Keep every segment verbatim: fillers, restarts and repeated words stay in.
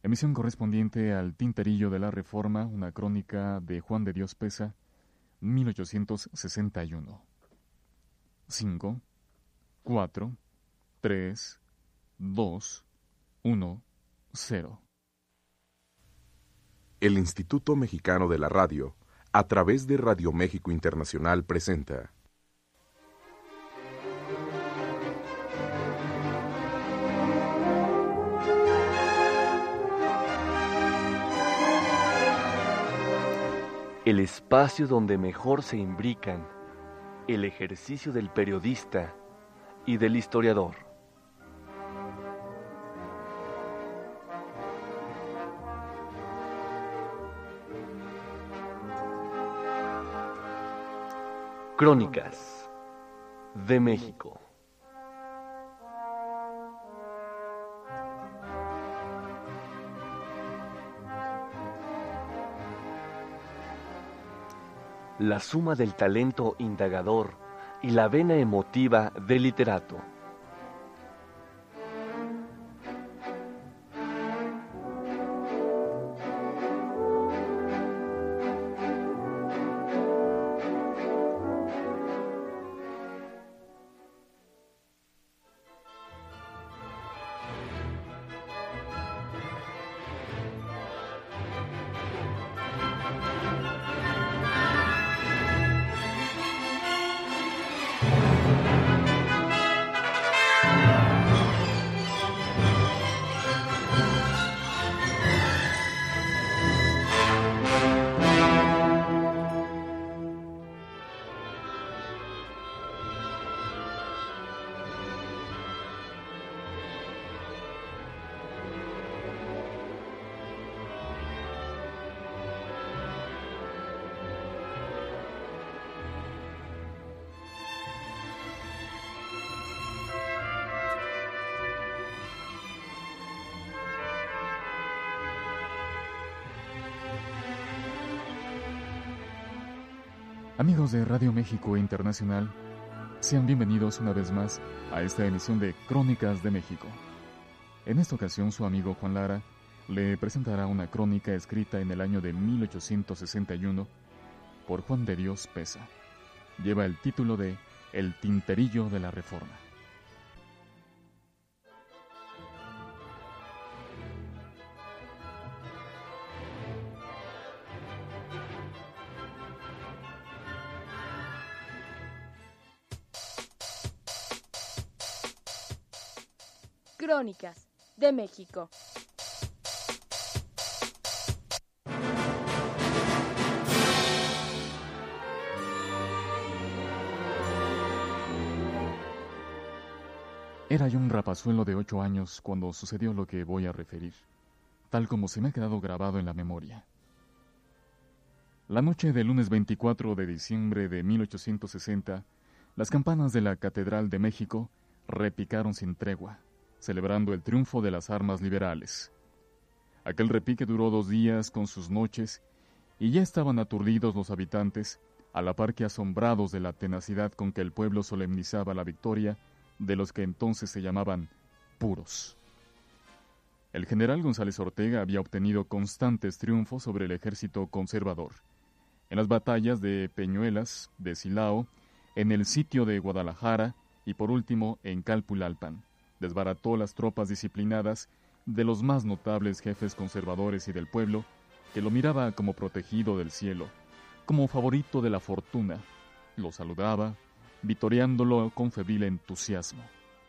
Emisión correspondiente al Tinterillo de la Reforma, una crónica de Juan de Dios Peza, mil ochocientos sesenta y uno. cinco, cuatro, tres, dos, uno, cero. El Instituto Mexicano de la Radio, a través de Radio México Internacional, presenta el espacio donde mejor se imbrican el ejercicio del periodista y del historiador. Crónicas de México. La suma del talento indagador y la vena emotiva del literato. Amigos de Radio México Internacional, sean bienvenidos una vez más a esta emisión de Crónicas de México. En esta ocasión, su amigo Juan Lara le presentará una crónica escrita en el año de mil ochocientos sesenta y uno por Juan de Dios Peza. Lleva el título de El Tinterillo de la Reforma. Crónicas de México. Era yo un rapazuelo de ocho años cuando sucedió lo que voy a referir, tal como se me ha quedado grabado en la memoria. La noche del lunes veinticuatro de diciembre de mil ochocientos sesenta, las campanas de la Catedral de México repicaron sin tregua, celebrando el triunfo de las armas liberales. Aquel repique duró dos días con sus noches, y ya estaban aturdidos los habitantes, a la par que asombrados de la tenacidad con que el pueblo solemnizaba la victoria de los que entonces se llamaban puros. El general González Ortega había obtenido constantes triunfos sobre el ejército conservador, en las batallas de Peñuelas, de Silao, en el sitio de Guadalajara y por último en Calpulalpan. Desbarató las tropas disciplinadas de los más notables jefes conservadores y del pueblo, que lo miraba como protegido del cielo, como favorito de la fortuna. Lo saludaba, vitoreándolo con febril entusiasmo.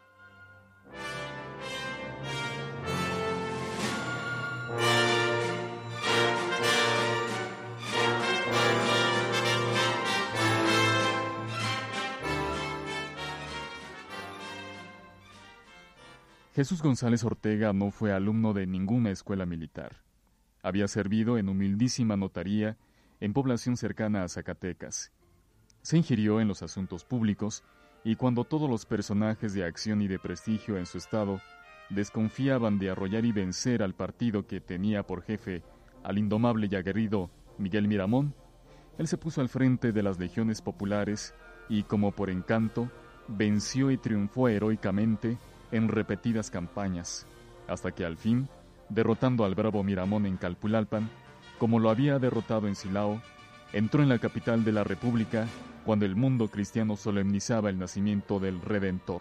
Jesús González Ortega no fue alumno de ninguna escuela militar. Había servido en humildísima notaría en población cercana a Zacatecas. Se ingirió en los asuntos públicos y cuando todos los personajes de acción y de prestigio en su estado desconfiaban de arrollar y vencer al partido que tenía por jefe al indomable y aguerrido Miguel Miramón, él se puso al frente de las legiones populares y, como por encanto, venció y triunfó heroicamente en repetidas campañas, hasta que al fin derrotando al bravo Miramón en Calpulalpan, como lo había derrotado en Silao, entró en la capital de la República cuando el mundo cristiano solemnizaba el nacimiento del Redentor.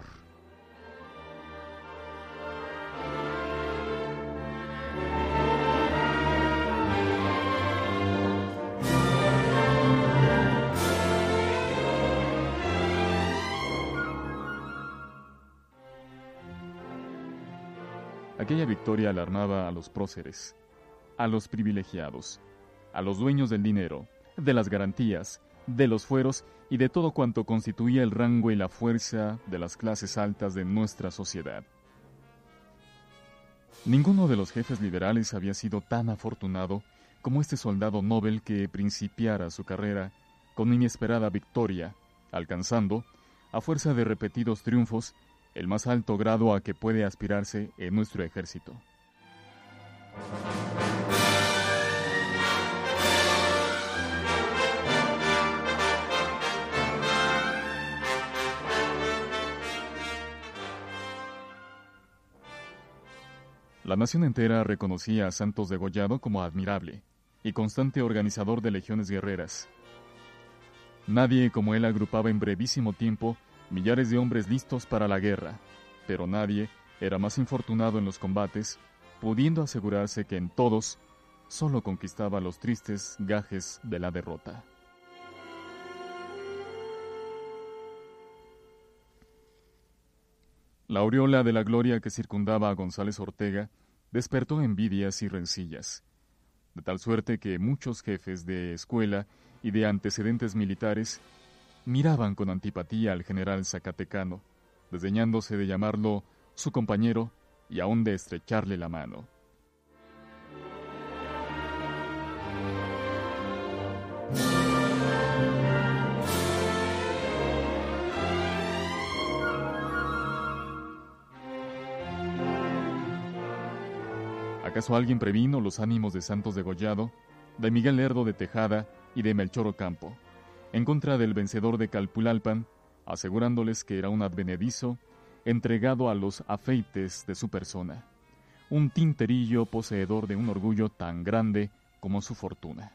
Aquella victoria alarmaba a los próceres, a los privilegiados, a los dueños del dinero, de las garantías, de los fueros y de todo cuanto constituía el rango y la fuerza de las clases altas de nuestra sociedad. Ninguno de los jefes liberales había sido tan afortunado como este soldado Nobel que principiara su carrera con inesperada victoria, alcanzando, a fuerza de repetidos triunfos, el más alto grado a que puede aspirarse en nuestro ejército. La nación entera reconocía a Santos Degollado como admirable y constante organizador de legiones guerreras. Nadie como él agrupaba en brevísimo tiempo millares de hombres listos para la guerra, pero nadie era más infortunado en los combates, pudiendo asegurarse que en todos solo conquistaba los tristes gajes de la derrota. La aureola de la gloria que circundaba a González Ortega despertó envidias y rencillas, de tal suerte que muchos jefes de escuela y de antecedentes militares miraban con antipatía al general zacatecano, desdeñándose de llamarlo su compañero y aún de estrecharle la mano. ¿Acaso alguien previno los ánimos de Santos Degollado, de Miguel Lerdo de Tejada y de Melchor Ocampo, en contra del vencedor de Calpulalpan, asegurándoles que era un advenedizo entregado a los afeites de su persona, un tinterillo poseedor de un orgullo tan grande como su fortuna?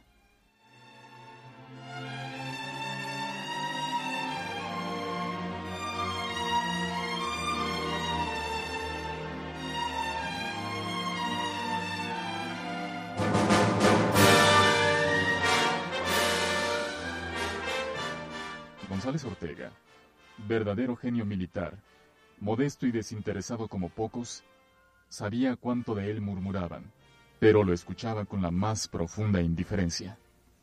González Ortega, verdadero genio militar, modesto y desinteresado como pocos, sabía cuánto de él murmuraban, pero lo escuchaba con la más profunda indiferencia.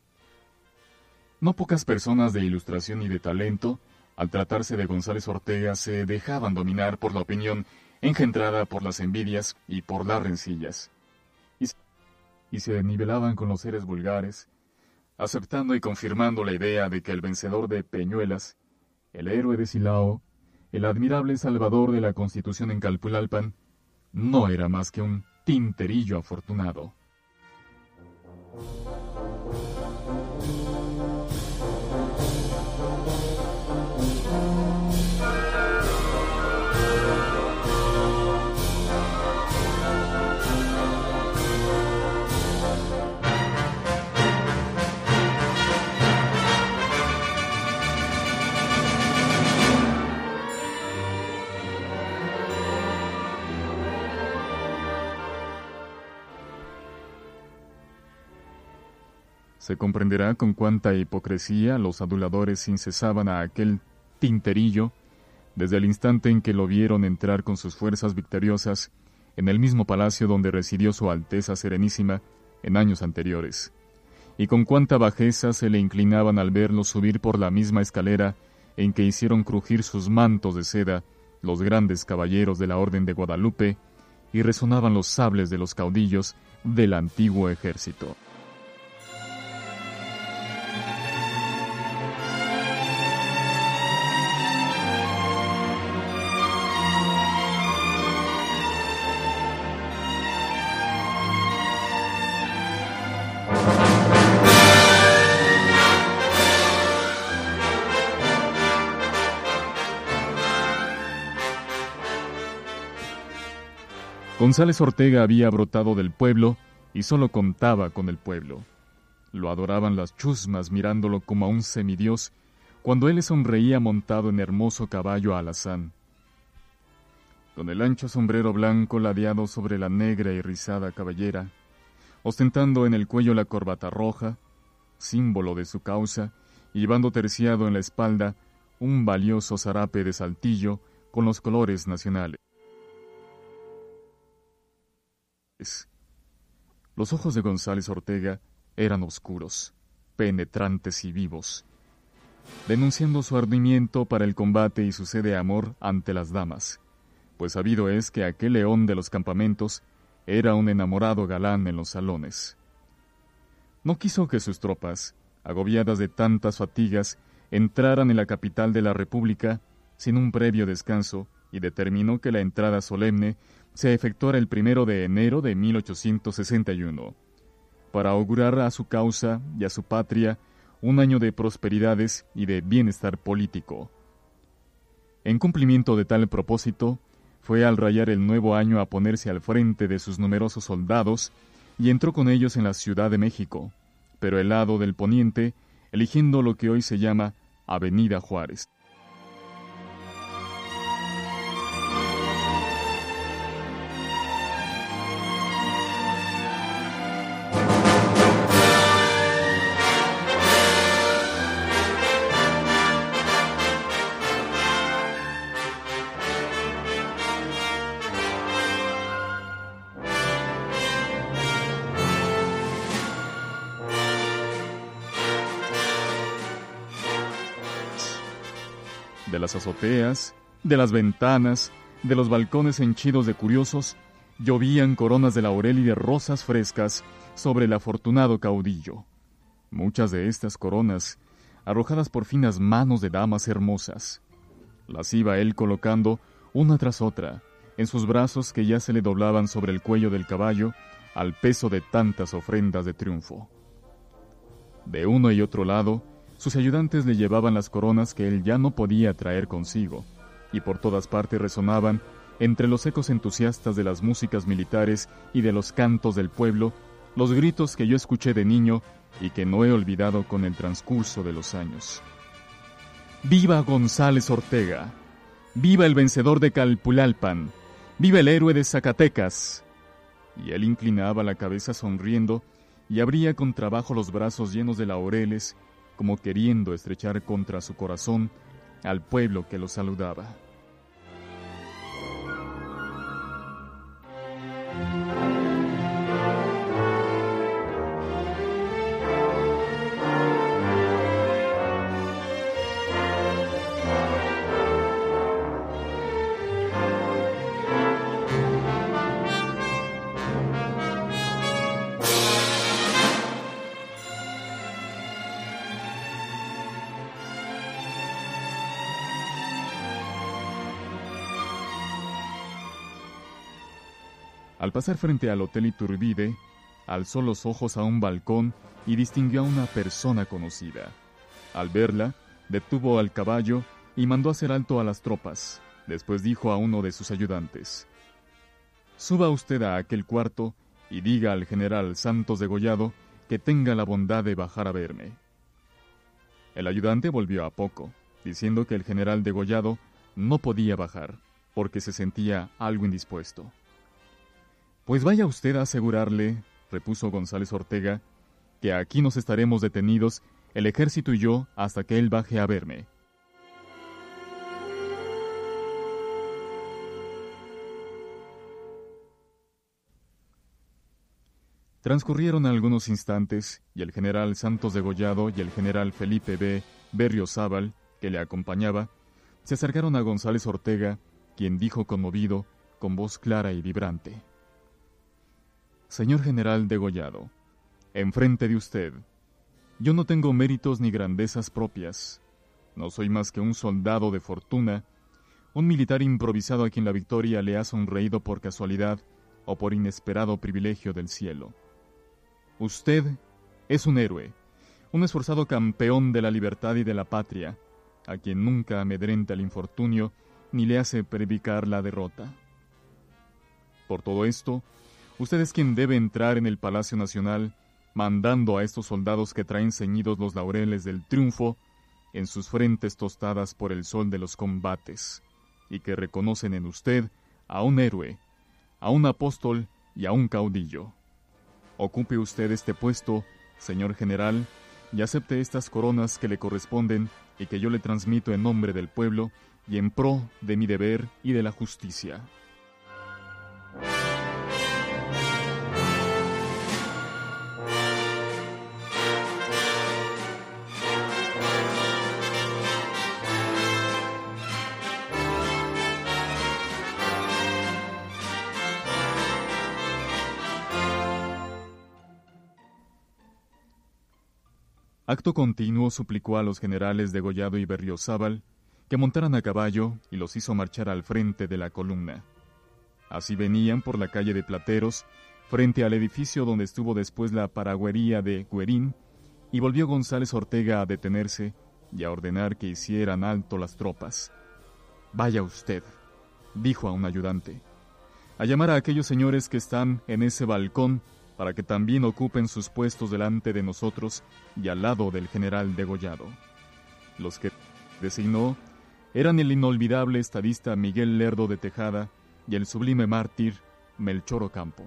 No pocas personas de ilustración y de talento, al tratarse de González Ortega, se dejaban dominar por la opinión engendrada por las envidias y por las rencillas, y, y se nivelaban con los seres vulgares, aceptando y confirmando la idea de que el vencedor de Peñuelas, el héroe de Silao, el admirable salvador de la Constitución en Calpulalpan, no era más que un tinterillo afortunado. Se comprenderá con cuánta hipocresía los aduladores incesaban a aquel tinterillo desde el instante en que lo vieron entrar con sus fuerzas victoriosas en el mismo palacio donde residió su Alteza Serenísima en años anteriores, y con cuánta bajeza se le inclinaban al verlo subir por la misma escalera en que hicieron crujir sus mantos de seda los grandes caballeros de la Orden de Guadalupe y resonaban los sables de los caudillos del antiguo ejército. González Ortega había brotado del pueblo y solo contaba con el pueblo. Lo adoraban las chusmas mirándolo como a un semidios cuando él le sonreía montado en hermoso caballo alazán. Con el ancho sombrero blanco ladeado sobre la negra y rizada cabellera, ostentando en el cuello la corbata roja, símbolo de su causa, y llevando terciado en la espalda un valioso zarape de saltillo con los colores nacionales. Los ojos de González Ortega eran oscuros, penetrantes y vivos, denunciando su ardimiento para el combate y su sed de amor ante las damas, pues sabido es que aquel león de los campamentos era un enamorado galán en los salones. No quiso que sus tropas, agobiadas de tantas fatigas, entraran en la capital de la República sin un previo descanso y determinó que la entrada solemne se efectuara el primero de enero de mil ochocientos sesenta y uno, para augurar a su causa y a su patria un año de prosperidades y de bienestar político. En cumplimiento de tal propósito, fue al rayar el nuevo año a ponerse al frente de sus numerosos soldados y entró con ellos en la Ciudad de México, pero el lado del poniente, eligiendo lo que hoy se llama Avenida Juárez. De las azoteas, de las ventanas, de los balcones henchidos de curiosos, llovían coronas de laurel y de rosas frescas sobre el afortunado caudillo. Muchas de estas coronas, arrojadas por finas manos de damas hermosas, las iba él colocando una tras otra en sus brazos que ya se le doblaban sobre el cuello del caballo al peso de tantas ofrendas de triunfo. De uno y otro lado, sus ayudantes le llevaban las coronas que él ya no podía traer consigo, y por todas partes resonaban, entre los ecos entusiastas de las músicas militares y de los cantos del pueblo, los gritos que yo escuché de niño y que no he olvidado con el transcurso de los años. ¡Viva González Ortega! ¡Viva el vencedor de Calpulalpan! ¡Viva el héroe de Zacatecas! Y él inclinaba la cabeza sonriendo y abría con trabajo los brazos llenos de laureles, como queriendo estrechar contra su corazón al pueblo que lo saludaba. Al pasar frente al Hotel Iturbide, alzó los ojos a un balcón y distinguió a una persona conocida. Al verla, detuvo al caballo y mandó hacer alto a las tropas. Después dijo a uno de sus ayudantes: «Suba usted a aquel cuarto y diga al general Santos Degollado que tenga la bondad de bajar a verme». El ayudante volvió a poco, diciendo que el general Degollado no podía bajar, porque se sentía algo indispuesto. «Pues vaya usted a asegurarle», repuso González Ortega, «que aquí nos estaremos detenidos, el ejército y yo, hasta que él baje a verme». Transcurrieron algunos instantes, y el general Santos Degollado y el general Felipe B. Berriozábal, que le acompañaba, se acercaron a González Ortega, quien dijo conmovido, con voz clara y vibrante: «Señor general Degollado, enfrente de usted, yo no tengo méritos ni grandezas propias. No soy más que un soldado de fortuna, un militar improvisado a quien la victoria le ha sonreído por casualidad o por inesperado privilegio del cielo. Usted es un héroe, un esforzado campeón de la libertad y de la patria, a quien nunca amedrenta el infortunio ni le hace predicar la derrota. Por todo esto, usted es quien debe entrar en el Palacio Nacional, mandando a estos soldados que traen ceñidos los laureles del triunfo en sus frentes tostadas por el sol de los combates, y que reconocen en usted a un héroe, a un apóstol y a un caudillo. Ocupe usted este puesto, señor general, y acepte estas coronas que le corresponden y que yo le transmito en nombre del pueblo y en pro de mi deber y de la justicia. Acto continuo suplicó a los generales Degollado y Berriozábal que montaran a caballo y los hizo marchar al frente de la columna. Así venían por la calle de Plateros, frente al edificio donde estuvo después la paragüería de Guerín, y volvió González Ortega a detenerse y a ordenar que hicieran alto las tropas. «Vaya usted», dijo a un ayudante, «a llamar a aquellos señores que están en ese balcón para que también ocupen sus puestos delante de nosotros y al lado del general Degollado». Los que designó eran el inolvidable estadista Miguel Lerdo de Tejada y el sublime mártir Melchor Ocampo.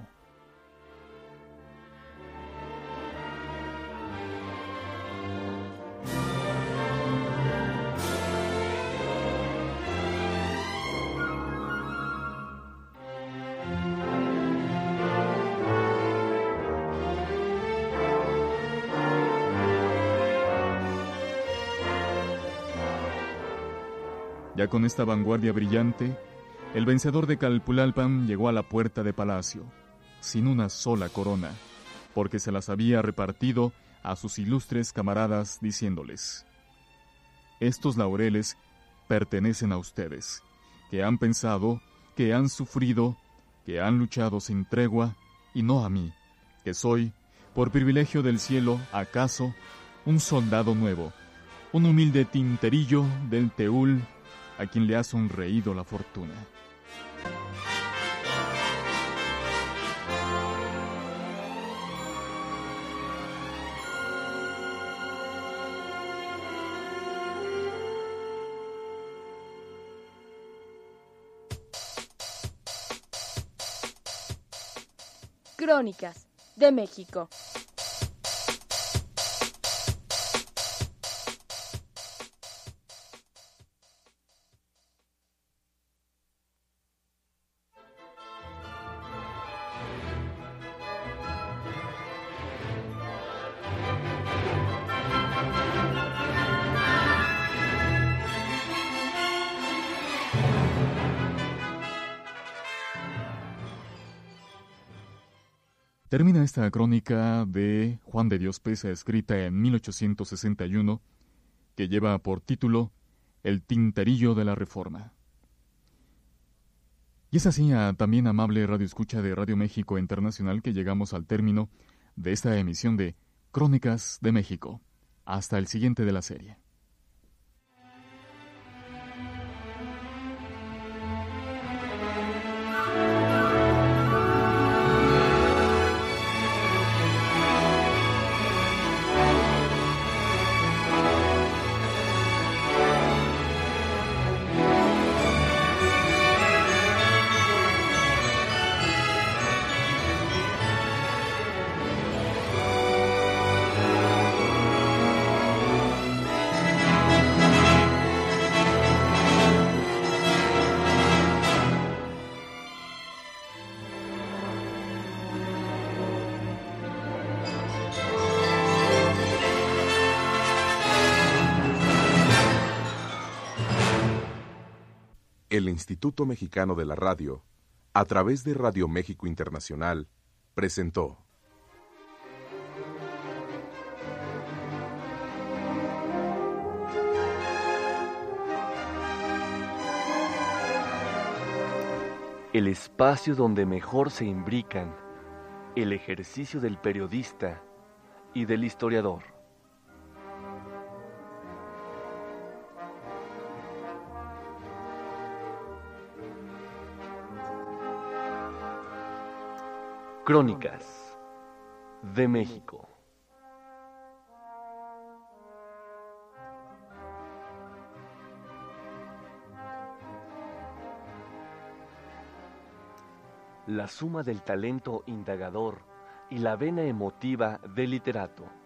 Ya con esta vanguardia brillante, el vencedor de Calpulalpan llegó a la puerta de palacio, sin una sola corona, porque se las había repartido a sus ilustres camaradas diciéndoles: «Estos laureles pertenecen a ustedes, que han pensado, que han sufrido, que han luchado sin tregua, y no a mí, que soy, por privilegio del cielo, acaso, un soldado nuevo, un humilde tinterillo del Teúl, a quien le ha sonreído la fortuna». Crónicas de México. Termina esta crónica de Juan de Dios Peza, escrita en mil ochocientos sesenta y uno, que lleva por título El tinterillo de la Reforma. Y es así, a también amable radioescucha de Radio México Internacional, que llegamos al término de esta emisión de Crónicas de México. Hasta el siguiente de la serie. El Instituto Mexicano de la Radio, a través de Radio México Internacional, presentó el espacio donde mejor se imbrican el ejercicio del periodista y del historiador. Crónicas de México. La suma del talento indagador y la vena emotiva del literato.